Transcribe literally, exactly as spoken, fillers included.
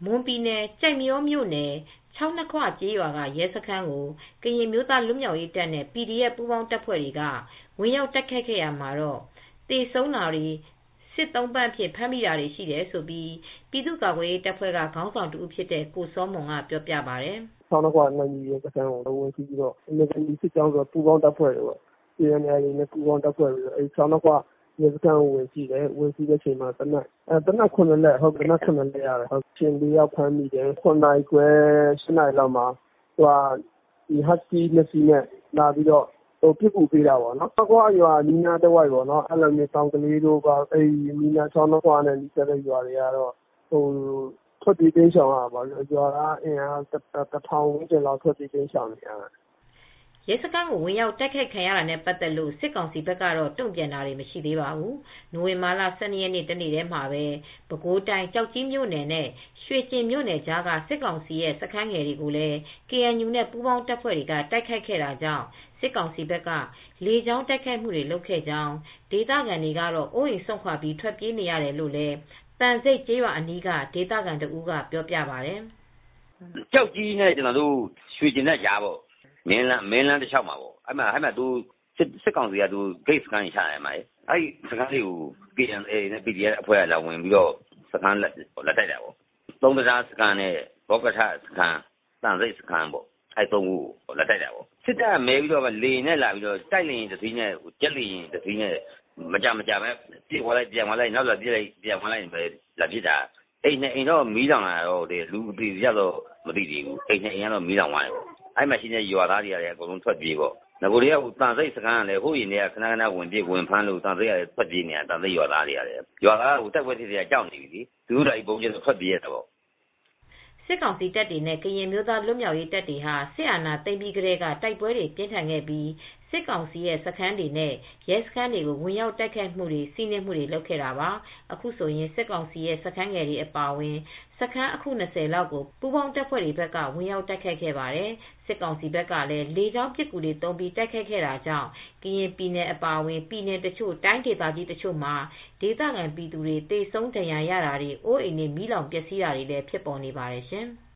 မွန်ပြည်နယ်ကြိုက်မရောမြို့နယ်ချောင်းနှစ်ခွကျေးရွာကရဲစခန်းကိုကရင်မျိုးသားလွတ်မြောက်ရေးတပ်နဲ့ ပီဒီအက်ဖ် ပူးပေါင်းတပ်ဖွဲ့တွေကဝင်ရောက်တိုက်ခိုက်ခဲ့ရာမှာတော့သေဆုံးတာတွေစစ်သုံ့ပန်းအဖြစ်ဖမ်းမိတာတွေရှိတယ်လို့ပြည်သူ့ကာကွယ်ရေးတပ်ဖွဲ့ကခေါင်းဆောင်တဦးဖြစ်တဲ့ကိုစောမွန်ကပြောပြပါတယ်။ "ချောင်းနှစ်ခွနယ်မြေရဲစခန်းကိုဝင်စီးပြီးတော့စစ်ကြောင်းဆိုပူးပေါင်းတပ်ဖွဲ့တွေပေါ့။ ကေအန်ယူနဲ့ပူးပေါင်းတပ်ဖွဲ့တွေ ချောင်းနှစ်ခွရဲစခန်းကိုဝင်စီးတယ်။ဝင်စီးတဲ့အချိန်မှာသေနတ်သေနတ် ၇ လက်ရတယ်။သေနတ် ၇ လက်ရတယ်။အရှင်လေးယောက်ဖမ်းမိတယ်။၇ နာရီခွဲ ၈ နာရီလောက်မှာဟတ်စကီးနှစ်စီးနဲ့လာပြီးတော့ပစ်ကူပေးတာပေါ့နော်။ချောင်းနှစ်ခွရွာအနီးတဝိုက်ပေါ့နော်။တောင်ကလေးတို့ဘာတို့ချောင်းနှစ်ခွနဲ့နီးစပ်တဲ့ရွာတွေကတော့ထွက်ပြေးတိမ်းရှောင်ရတာပေါ့။ရွာသားအင်အား တထောင်ဝန်းကျင်လောက်ထွက်ပြေးတိမ်းရှောင်နေရတယ်။ " ရဲစခန်းကိုဝင်ရောက်တိုက်ခိုက်ခံရတာနဲ့ပတ်သက်လို့စစ်ကောင်စီဘက်ကတော့တုံ့ပြန်တာတွေမရှိသေးပါဘူး။နိုဝင်ဘာလ ၁၂ ရက်နေ့တနေ့တည်းမှာပဲပဲခူးတိုင်းကျောက်ကြီးမြို့နယ်နဲ့ရွှေကျင်မြို့နယ်ကြားကစစ်ကောင်စီရဲ့စခန်းငယ်တွေကိုလည်း ကေအန်ယူနဲ့ပူးပေါင်းတပ်ဖွဲ့တွေကတိုက်ခိုက်ခဲ့တာကြောင့်စစ်ကောင်စီဘက်ကလေကြောင်းတိုက်ခိုက်မှုတွေလုပ်ခဲ့ကြောင်းဒေသခံတွေကတော့အိုးအိမ်စွန့်ခွါပြီးထွက်ပြေးနေရတယ်လို့လည်းသံဆိပ်ကျေးရွာအနီးကဒေသခံတဦးကပြောပြပါတယ်။ "ကျောက်ကြီးနဲ့ရွှေကျင်ကြားပေါ့။မင်းလမ်းတလျှောက်မှာပေါ့။စစ်ကောင်စီကဂိတ်စခန်းတွေချတယ်။အဲဒီစခန်းတွေကို ကေအန်အေနဲ့ ပီဒီအက်ဖ် အဖွဲ့ကဝင်ပြီးစခန်းလာတိုက်တာပေါ့။သုံးတံတားစခန်းနဲ့ဘောကထစခန်းသံဆိပ်စခန်းပေါ့။အဲဒီသုံးခုကိုလာတိုက်တာပေါ့။စစ်တပ်ကမဲပြီးလေယာဉ်နဲ့လာပြီးတိုက်လေယာဉ်တစီးနဲ့ဂျက်လေယာဉ်တစီးနဲ့မကြာမကြာပစ်သွားလိုက်ပြန်သွားလိုက်နောက်လာပစ်လိုက်ပြန်သွားလိုက်လာပစ်တာ။အိမ်နှစ်အိမ်တော့မီးလောင်တာတော့လူအသေအပျောက်တော့မသိသေးဘူး။အိမ်နှစ်အိမ်ကတော့မီးလောင်သွားတယ်။အဲဒီမှာရှိတဲ့ရွာသားတွေကလည်းအကုန်လုံးထွက်ပြေးပေါ့။နဂိုကတည်းကသံဆိပ်စခန်းကလည်းဟိုးအရင်ကတည်းကခဏခဏဝင်ပစ်ဝင်ဖမ်းလို့သံဆိပ်ကလည်းထွက်ပြေးနေတာသံဆိပ်ရွာသားတွေကလည်းရွာသားကတိုက်ပွဲဖြစ်ကတည်းကကြောက်နေပြီလေ။သူတို့သာဗုံးကြဲတော့ထွက်ပြေးရတာပေါ့။ " စစ်ကောင်စီတပ်တွေနဲ့ကရင်အမျိုးသားလွတ်မြောက်ရေးတပ်တွေဟာစစ်အာဏာသိမ်းပြီးကတည်းကတိုက်ပွဲတွေပြင်းထန်ခဲ့ပြီးစစ်ကောင်စီရဲ့စခန်းတွေနဲ့ရဲစခန်းတွေကိုဝင်ရောက်တိုက်ခိုက်မှုတွေစီးနင်းမှုတွေလုပ်ခဲ့တာပါ။အခုဆိုရင်စစ်ကောင်စီရဲ့စခန်းငယ်တွေအပါအဝင်စခန်းအခု ၂၀ လောက်ကိုပူးပေါင်းတပ်ဖွဲ့တွေဘက်ကဝင်ရောက်တိုက်ခိုက်ခဲ့ပါတယ်။စစ်ကောင်စီဘက်ကလည်းလေကြောင်းပစ်ကူတွေသုံးပြီးတိုက်ခိုက်ခဲ့တာကြောင့်ကရင်ပြည်နယ်အပါအဝင်ပြည်နယ်တချို့တိုင်းဒေသကြီးတချို့မှာဒေသခံပြည်သူတွေသေဆုံးဒဏ်ရာရတာတွေအိုးအိမ်တွေမီးလောင်ပျက်စီးတာတွေလည်းဖြစ်ပေါ်နေပါတယ်ရှင်။